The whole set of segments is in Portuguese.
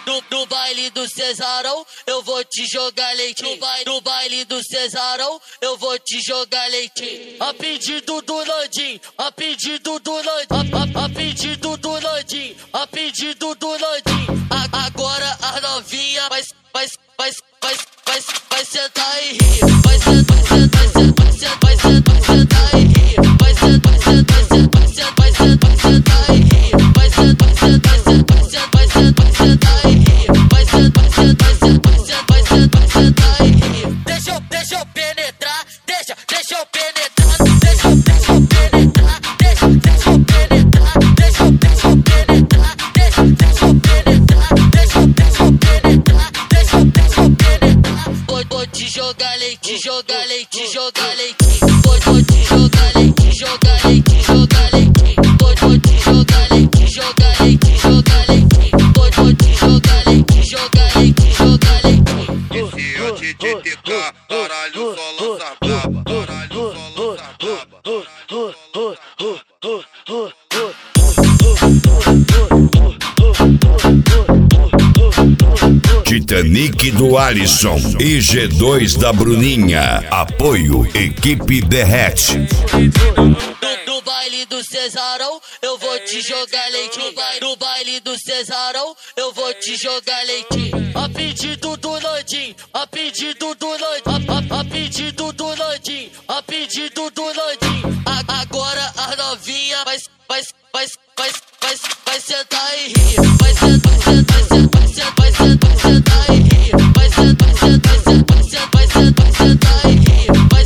No baile do Cesarão, eu vou te jogar leitinho. No baile do Cesarão, eu vou te jogar leitinho. A pedido do Landim, a pedido do Landim, a pedido do Landim, a pedido do Landim. Agora a novinha vai sentar e rir. Vai sentar e rir. Vai sentar e rir. Vai sentar e rir. Vai sentar e rir. Vai sentar e rir. Deixa eu penetrar, deixa eu penetrar, deixa eu penetrar, deixa eu penetrar, deixa eu penetrar, deixa eu penetrar, deixa eu penetrar. Vou te jogar leite, jogar leite, jogar leite. Vou te jogar leite, jogar leite, jogar leite. Vou te jogar leite, jogar leite, jogar leite. Vou te jogar leite, jogar leite, jogar leite. E se eu te ticar, caralho, só lança braba, caralho, só lança braba. Titanic do Alisson e G2 da Bruninha. Apoio Equipe Derrete. No baile do Cesarão, eu vou te jogar leitinho. No baile do Cesarão, eu vou te jogar leitinho. A pedido do Landim, a pedido do Landim, a pedido do Landim, a pedido do Landim. Agora a novinha vai sentar e rir. Vai sentar e rir. Vai sentar e rir. Vai sentar e rir. Vai sentar e rir. Vai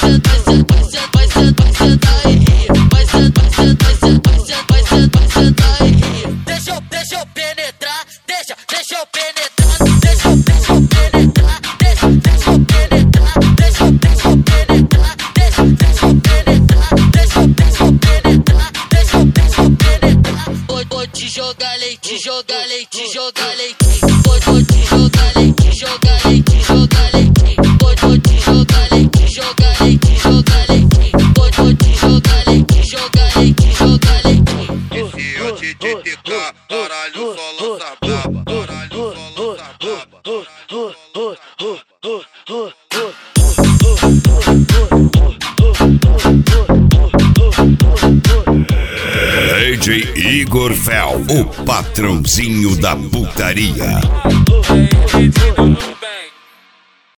sentar e rir. Deixa eu penetrar, deixa eu penetrar, deixa eu penetrar, deixa eu penetrar, deixa eu penetrar, deixa eu penetrar, deixa eu penetrar, deixa eu penetrar. Vou te jogar leite, jogar leite, jogar leite. Vou te jogar leite, jogar leite, jogar leite. Vou te jogar leite, jogar leite, jogar leite. Vou te jogar leite, jogar leite, jogar leite. E se eu te ticar, caralho, só lança braba, caralho, só lança DJ Igor Fel, o patrãozinho da putaria.